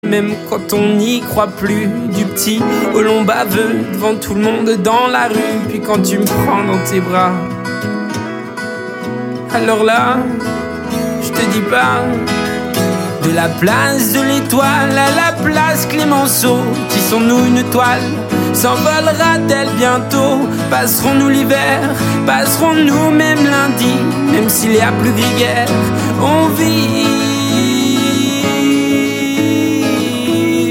Même quand on n'y croit plus, du petit au long baveux, devant tout le monde dans la rue. Puis quand tu me prends dans tes bras, alors là, je te dis pas. De la place de l'Étoile à la place Clémenceau, tissons-nous une toile, s'envolera-t-elle bientôt? Passerons-nous l'hiver, passerons-nous même lundi, même s'il y a plus gris guerre, on vit.